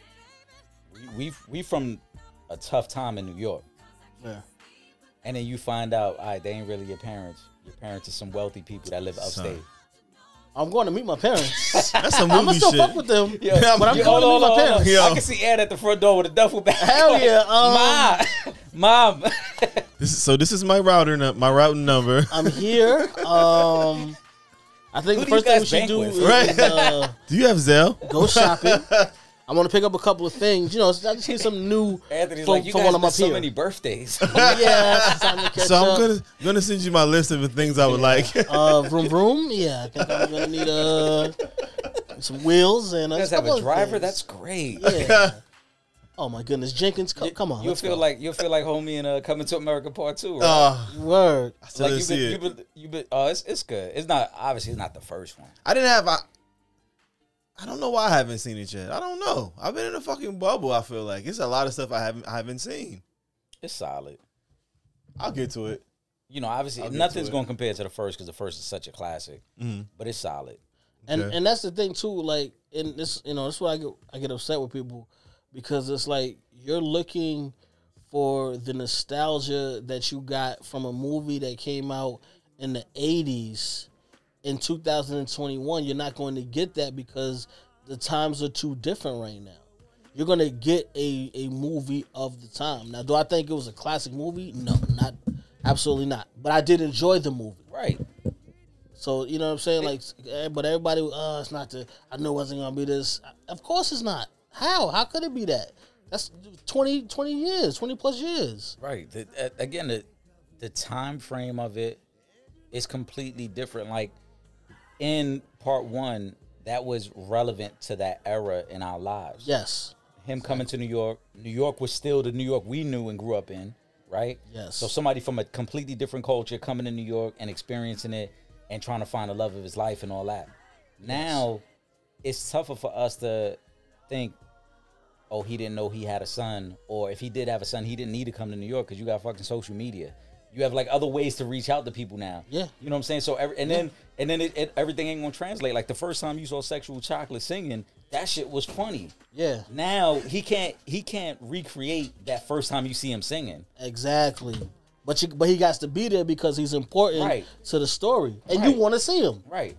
We from a tough time in New York. Yeah. And then you find out, all right, they ain't really your parents. Your parents are some wealthy people that live upstate. I'm going to meet my parents. That's some I'm movie gonna still shit. fuck with them, Yeah, but I'm yo, going to meet my parents. Yo. I can see Ed at the front door with a duffel bag. Hell yeah, Mom. This is my routing number. I'm here. I think Who the do you first thing we guys should bank do with? is Right. Do you have Zelle? go shopping. I want to pick up a couple of things. You know, I just need some new Anthony's from, like, you from guys when I'm missed up so here. many birthdays. Yeah, it's time to catch So up. I'm gonna send you my list of the things I would like. Vroom vroom. Yeah, I think I'm gonna need some wheels and You guys have couple a of driver? things. That's great. Yeah. Oh my goodness, Jenkins, come on. You'll let's feel go. like homie in Coming to America Part 2, right? Word. I still Like didn't see it. you've been. Oh, it's good. It's not obviously it's not the first one. I didn't have. I don't know why I haven't seen it yet. I don't know. I've been in a fucking bubble. I feel like it's a lot of stuff I haven't seen. It's solid. I'll get to it. You know, obviously I'll get nothing's to it. going to compare to the first because the first is such a classic. But it's solid. And Okay. and that's the thing too. Like, in this, you know, that's why I get upset with people because it's like you're looking for the nostalgia that you got from a movie that came out in the 80s in 2021. You're not going to get that because the times are too different right now. You're going to get a movie of the time. Now, do I think it was a classic movie? No, not absolutely not. But I did enjoy the movie. Right. So, you know what I'm saying? Like, but everybody, it's not I knew it wasn't going to be this. Of course it's not. How could it be that? That's 20 years, 20 plus years. Right. Again, the time frame of it is completely different. Like in part 1, that was relevant to that era in our lives. Yes. Him coming to New York was still the New York we knew and grew up in, right? Yes. So somebody from a completely different culture coming to New York and experiencing it and trying to find the love of his life and all that. Now, it's tougher for us to think, oh, he didn't know he had a son, or if he did have a son, he didn't need to come to New York because you got fucking social media. You have like other ways to reach out to people now. Yeah. You know what I'm saying? So then everything ain't gonna translate. Like the first time you saw Sexual Chocolate singing, that shit was funny. Yeah. Now he can't recreate that first time you see him singing. Exactly. But he got to be there because he's important Right. to the story. And Right. you want to see him. Right.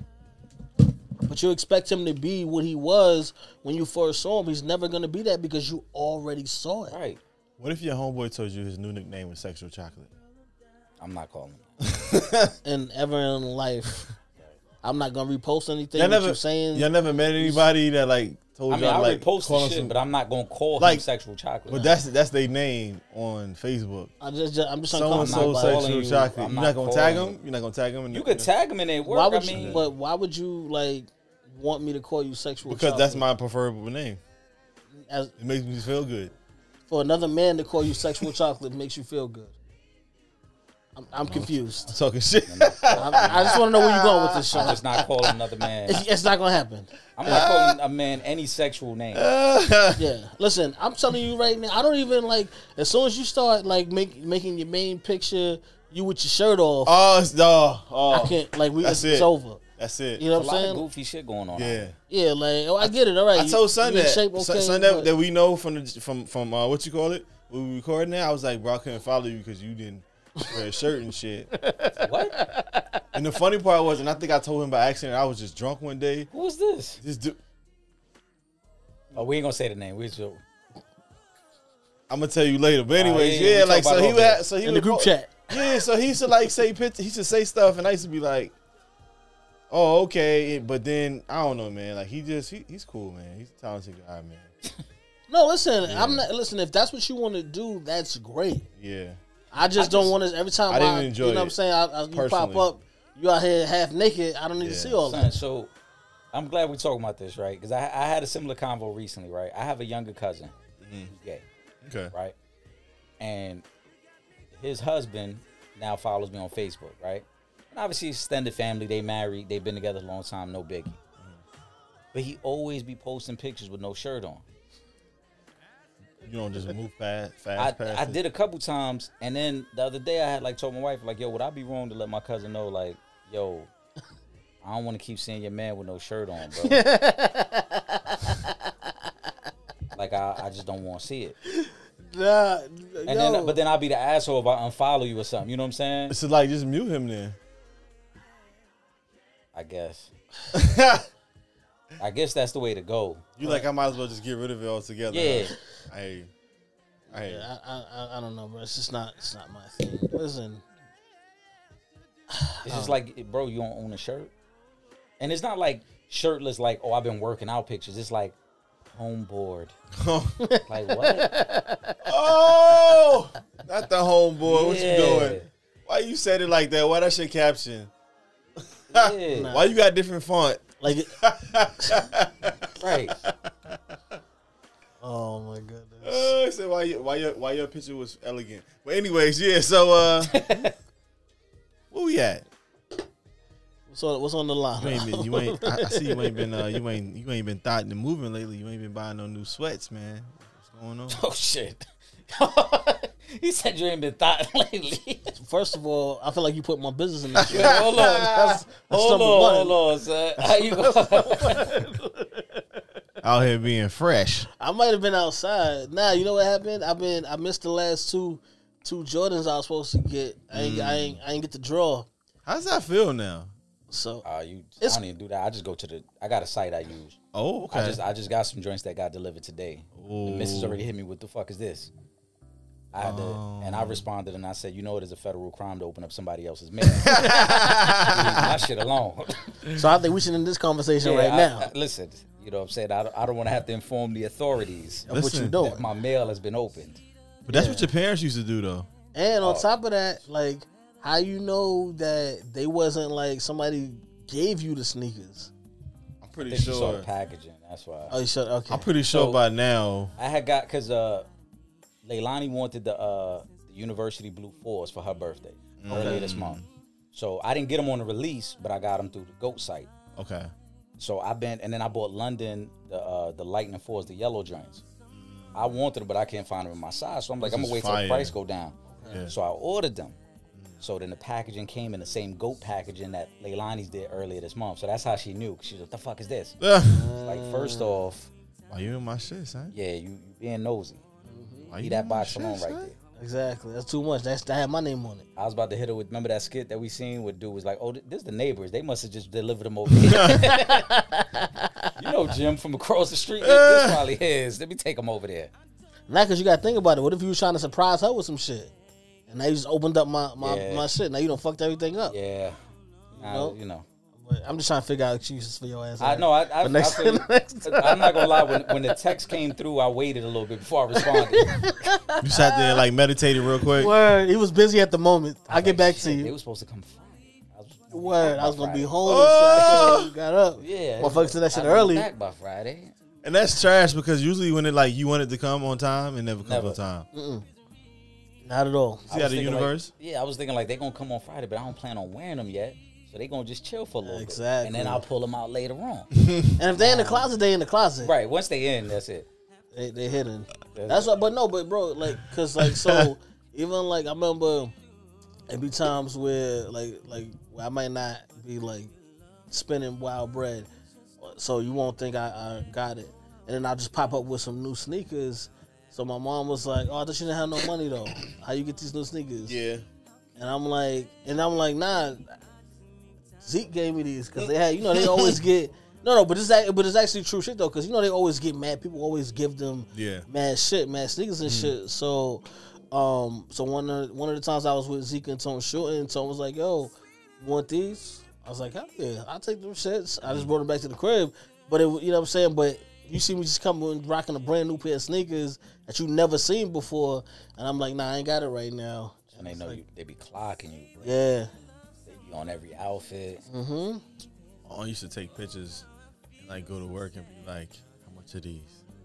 But you expect him to be what he was when you first saw him. He's never going to be that because you already saw it. Right. What if your homeboy told you his new nickname was Sexual Chocolate? I'm not calling him. And ever in life, I'm not going to repost anything Y'all that never, you're saying. y'all never met anybody that like told I mean, y'all I like repost call the him shit, some- but I'm not gonna call him Like, Sexual Chocolate. But that's their name on Facebook. I'm just So trying and to so calling Sexual you. Chocolate. I'm You're not not gonna tag calling him. You're not gonna tag him. In you the- could tag him in their work. Why would I mean, you? But why would you like want me to call you sexual? because that's chocolate? my preferable name. As, It makes me feel good. for another man to call you sexual chocolate makes you feel good. I'm confused. Talking shit. I just want to know where you're going with this, I'm Sean. just not calling another man. It's not gonna happen. I'm not calling a man any sexual name. Yeah, listen, I'm telling you right now. I don't even like. As soon as you start like making your main picture, you with your shirt off. Oh, I can't like we. That's It's it. over. That's it. You know There's what a I'm lot of saying? goofy shit going on. Yeah. Yeah, like I get it. All right, I told Son you in that. shape, okay, Son but- that we know from what you call it. When we recording that, I was like, bro, I couldn't follow you because you didn't wear a shirt and shit. What? And the funny part was, and I think I told him by accident, I was just drunk one day. Who is this? This dude, Oh, we ain't gonna say the name. We just, I'm gonna tell you later. But anyways, yeah, we like talk so about he all would that. have, so he in would the group po- chat. Yeah, so he used to like say he used to say stuff, and I used to be like, "Oh, okay," but then I don't know, man. Like he's cool, man. He's a talented guy, man. No, listen, I'm not. Listen, if that's what you want to do, that's great. Yeah, I just don't want to. Every time I didn't enjoy you know what it, I'm saying, you pop personally. up, you out here half naked. I don't need to Yeah. see all son, that. so I'm glad we're talking about this, right? Because I had a similar convo recently, right? I have a younger cousin who's gay, okay. right? And his husband now follows me on Facebook, right? And obviously, extended family, they married, they've been together a long time, no biggie. But he always be posting pictures with no shirt on. You don't just move fast I past. did a couple times, and then the other day I had like told my wife, like, yo, would I be wrong to let my cousin know, like, yo, I don't want to keep seeing your man with no shirt on, bro. Like I just don't want to see it. Nah, And but then I'll be the asshole if I unfollow you or something. You know what I'm saying? So like, just mute him then. I guess. I guess that's the way to go. You like, I might as well just get rid of it altogether. Yeah. Hey. I don't know, bro. It's not my thing. Listen, It's just like, bro, you don't own a shirt. And it's not like shirtless, like, oh, I've been working out pictures. It's like, Homeboard. Like what? Oh, not the homeboy. What Yeah. you doing? Why you said it like that? Why that's your caption? Yeah. Why you got different font? Like, Right. oh my goodness. I said why your picture was elegant. But anyways, yeah. So where we at? What's on the line? You ain't. I see you ain't been. You ain't been thought in the movement lately. You ain't been buying no new sweats, man. What's going on? Oh shit. He said you ain't been thought lately. First of all, I feel like you put my business in this shit. Hold on. That's Hold number on, one. hold on, son. How you go? Out here being fresh. I might have been outside. Nah, you know what happened? I missed the last two Jordans I was supposed to get. I ain't get the draw. How's that feel now? You So I It's- don't even do that. I just go to I got a site I use. Oh, okay. I just got some joints that got delivered today. The missus already hit me. What the fuck is this? I had to, and I responded and I said, you know, it is a federal crime to open up somebody else's mail. Leave my shit alone. So I think we should end this conversation right now. Listen, you know what I'm saying? I don't want to have to inform the authorities Of what Listen. you doing. that my mail has been opened. But that's what your parents used to do, though. And on top of that, like, how you know that they wasn't like somebody gave you the sneakers? I'm I pretty think she saw the sure. packaging. That's why. Oh, you should. Okay. I'm pretty sure So- by now. I had got because Leilani wanted the University Blue 4s for her birthday earlier this month. So I didn't get them on the release, but I got them through the GOAT site. Okay. So and then I bought London the Lightning 4s, the yellow joints. I wanted them, but I can't find them in my size. So I'm like, This I'm is gonna wait till fire. the price go down. Yeah. So I ordered them. So then the packaging came in the same GOAT packaging that Leilani's did earlier this month. So that's how she knew. She's like, "The fuck is this?" Like, first off, Why you in my shit, son? yeah, you being nosy. Why you Leave in that my box shit, alone right son? there. Exactly. That's too much. That had my name on it. I was about to hit her with, remember that skit that we seen where dude was like, oh, this the neighbors. They must have just delivered them over here. You know Jim from across the street. This probably his. Let me take him over there. Not because you got to think about it. What if you was trying to surprise her with some shit? And now you just opened up my shit. Now you done fucked everything up. Yeah. know? You know. But I'm just trying to figure out excuses for your ass. I know. I But next, feel you. next time. I'm not going to lie. When the text came through, I waited a little bit before I responded. You sat there and like meditated real quick. Word. He was busy at the moment. I'll get back to Shit, you. They were supposed to come Friday. Word. I was going to be Friday. home. So you got up. Yeah. Motherfuckers did that shit I'll be early. back by Friday. And that's trash because usually when it like you want it to come on time, it never comes Never. on time. Not at all. See I how was the thinking, universe? Like, I was thinking like they gonna come on Friday, but I don't plan on wearing them yet. So they gonna just chill for a little bit. Exactly. And then I'll pull them out later on. And if they in the closet, they in the closet. Right. Once they in, that's it. They hidden. That's what. But no. But bro, like, cause like so, even like I remember, it be times where like where I might not be like spending wild bread, so you won't think I got it, and then I'll just pop up with some new sneakers. So my mom was like, "Oh, I thought you didn't have no money though. How you get these new sneakers?" Yeah. And I'm like, nah. Zeke gave me these because they had, they always get. No, but it's actually true shit though, because they always get mad. People always give them mad sneakers and shit. So, so one of the times I was with Zeke and Tone shooting, Tone was like, "Yo, you want these?" I was like, "Hell yeah, I'll take them shits." I just brought them back to the crib, but you know what I'm saying. But you see me just coming rocking a brand new pair of sneakers that you never seen before, and I'm like, "Nah, I ain't got it right now." And they know you. They be clocking you. Bro. Yeah. They be on every outfit. Mm-hmm. I used to take pictures and like go to work and be like, "How much are these?"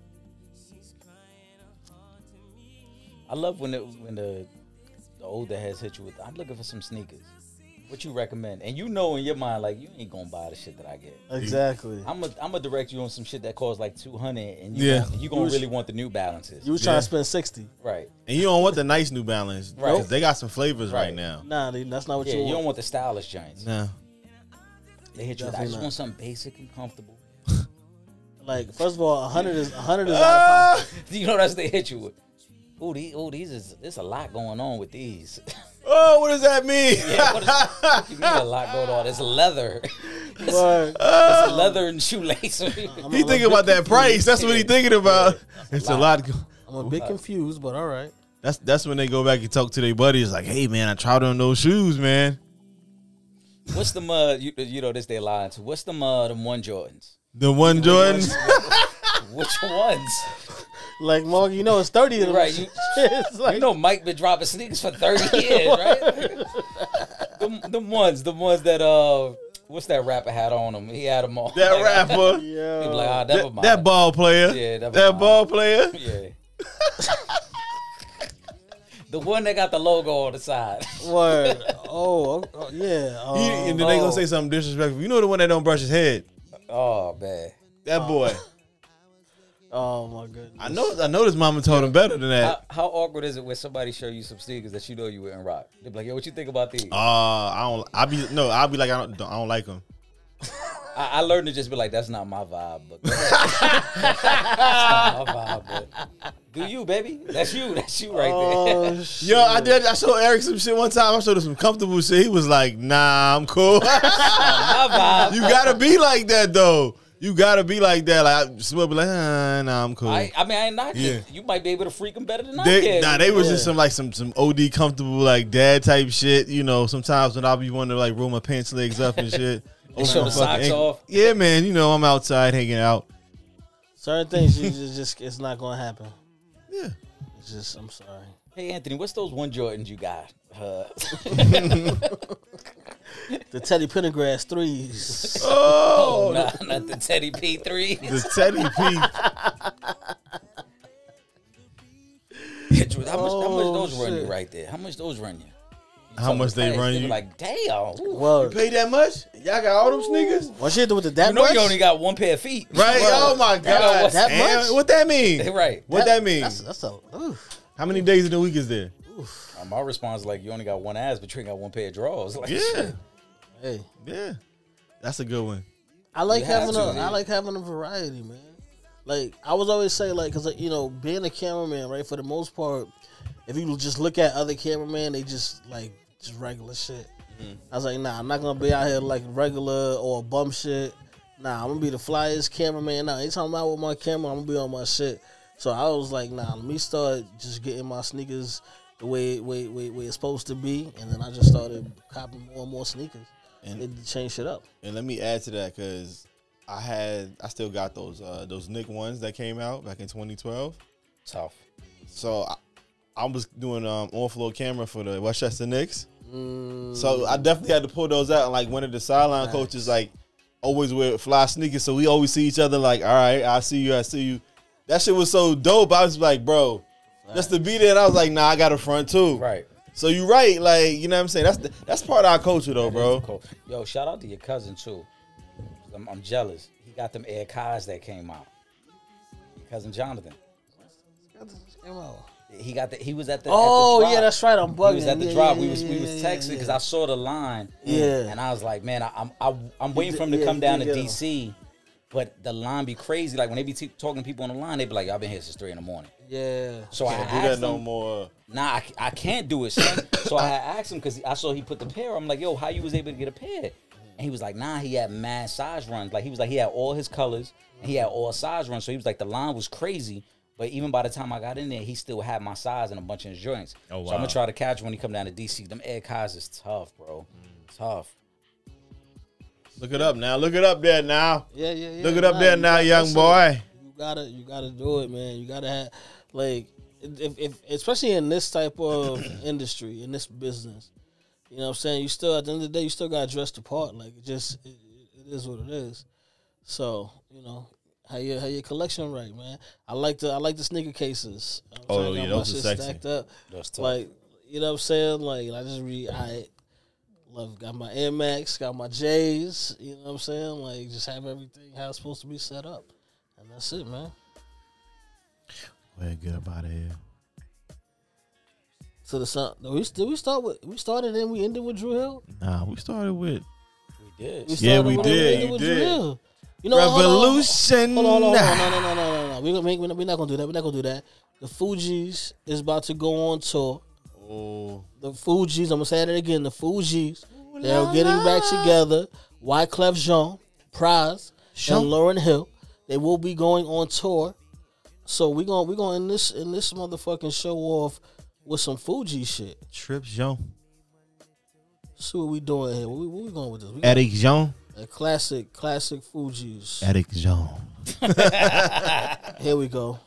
I love when the older heads hit you with, I'm looking for some sneakers. What you recommend? And you know in your mind, like, you ain't gonna buy the shit that I get. Exactly. I'm gonna direct you on some shit that costs like $200, and you gonna You was- really want the New Balances. You was trying to spend 60. Right. And you don't want the nice New Balance, Right. because they got some flavors right, Right. now. Nah, that's not what Yeah, you you want. don't want the stylish joints. No. They hit you with, I Definitely just not. want something basic and comfortable. Like, first of all, 100 is out of pocket. You know that's what they hit you with. There's a lot going on with these. Oh, what does that mean? Yeah, what you mean a lot going on? It's leather. Word. It's leather and shoelace. He thinking about that price. That's what he thinking about. It's a lot. I'm a bit confused, but all right. That's when they go back and talk to their buddies like, "Hey man, I tried on those shoes, man. What's the you know this they lying to? What's the one Jordans? The one Jordans." Which ones? Like, Mark, you know, it's 30 of them. Right, you- It's like, You know Mike been dropping sneakers for 30 years, right? them ones that what's that rapper had on him? He had them on. That Like, rapper, He be like, never mind. that ball player, Yeah, never that mind. ball player. Yeah. The one that got the logo on the side. word. Oh, yeah. And then they gonna say something disrespectful. You know the one that don't brush his head. Oh man. That boy. Oh, my goodness. I know this mama told him better than that. How awkward is it when somebody show you some sneakers that you know you wouldn't rock? They be like, yo, what you think about these? I'll be like, I don't like him. I learned to just be like, that's not my vibe. But that's not my vibe, but do you, baby? That's you right there. Oh, shit. Yo, I showed Eric some shit one time. I showed him some comfortable shit. He was like, nah, I'm cool. My vibe. You gotta be like that though. You gotta be like that. Like I swear, be like, nah, I'm cool. I mean, I ain't knocking. Yeah. You might be able to freak them better than I They can. was just some OD comfortable like dad type shit. You know, sometimes when I'll be wanting to like roll my pants legs up and shit. They show the socks off. Yeah, man. You know, I'm outside hanging out. Certain things, you just it's not going to happen. Yeah. It's just, I'm sorry. Hey, Anthony, what's those one Jordans you got? The Teddy Pendergrass 3s. Oh, Not the Teddy P3. the Teddy P. How much those run you shit. right there? How much those run you? How much they run They be you? like, damn. Well, Pay that much? Y'all got all them sneakers? what you do with that You know much? you only got one pair of feet. Right? Well, Oh my God. that Damn, much? what that mean? Right. What that mean? That's a, oof. How many days in the week is there? My response is like, you only got one ass, but you ain't got one pair of drawers. Like, Yeah. shit. Hey, Yeah. That's a good one. I like You have having to, a, yeah. I like having a variety, man. Like I was always say, like, cause you know, being a cameraman, right? For the most part, if you just look at other cameramen, they just regular shit. I was like, nah, I'm not gonna be out here like regular or bum shit. Nah, I'm gonna be the flyest cameraman. Now, anytime I'm out with my camera, I'm gonna be on my shit. So I was like, nah, let me start just getting my sneakers the way it's supposed to be, and then I just started copying more and more sneakers. And- It changed shit up. And let me add to that because I still got those Nick ones that came out back in 2012. Tough. So I was doing on-floor camera for the Westchester Knicks. Mm. So I definitely had to pull those out. And like one of the sideline coaches, like always wear fly sneakers, so we always see each other. Like, all right, I see you. That shit was so dope. I was like, bro, just to be there. And I was like, nah, I got a front too. Right. So you right, like you know what I'm saying. That's part of our culture though, bro. Cool. Yo, shout out to your cousin too. I'm jealous. He got them Air Kais that came out. Your cousin Jonathan. He got the. He was at the. Oh at the drop. yeah, that's right. I'm bugging. He was at the Yeah, drop. yeah, we was yeah, texting because I saw the line. Yeah. And I was like, man, I'm waiting for him to yeah, come he down did to get him. DC, but the line be crazy. Like when they be talking to people on the line, they be like, y'all been here since 3 a.m. Yeah. So I Can't do asked that no him, more. nah, I can't do it, son. So I had asked him because I saw he put the pair. I'm like, yo, how you was able to get a pair? And he was like, nah, he had mad size runs. Like he was like, he had all his colors and he had all size runs. So he was like, the line was crazy. But even by the time I got in there, he still had my size and a bunch of his joints. Oh, So I'm wow. gonna try to catch him when he come down to DC. Them Air Kais is tough, bro. Tough. Look it up now. Look it up there now. Yeah. Look it up there you now, got- young that's boy. it. You gotta do it, man. You gotta have like if especially in this type of industry, in this business. You know what I'm saying? You still at the end of the day, you still gotta dress the part. Like it is what it is. So, you know, how your collection right, man. I like the sneaker cases. I'm Oh, trying to yeah, get my those are shit sexy. stacked up. That's tough. Like, you know what I'm saying? Like I got my Air Max, got my J's, you know what I'm saying? Like just have everything how it's supposed to be set up. And that's it, man. Well, get up out of here. So the sun did we started and we ended with Drew Hill? Nah, we started with we did. We Yeah, started we with did, ended you with did. Drew Hill. You know, hold on. Revolution. Hold on. No. We're not gonna do that. We're not gonna do that. The Fugees is about to go on tour. Oh, The Fugees, I'm gonna say it again. The Fugees, they're getting back together. Wyclef Jean, Praz, Jean. and Lauryn Hill. They will be going on tour. So we're gonna end this motherfucking show off with some Fuji shit. Trips Jean. See what we doing here. What we going with this? Eric Jean. A classic Fuji's. Attic Jones. Here we go.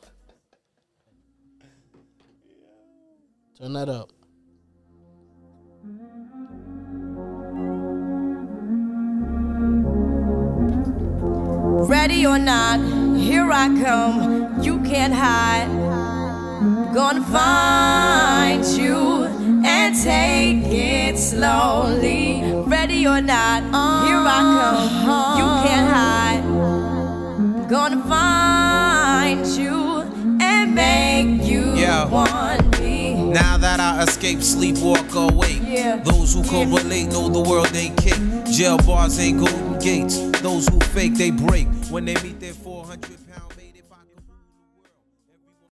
Turn that up. Ready or not, here I come. You can't hide. Gonna find you and take it slowly. Ready or not, here I come. You can't hide. Gonna find you and make you want me. Now that I escape, sleep, walk awake. Those who correlate know the world ain't cake. Jail bars ain't golden gates. Those who fake, they break when they meet their 400.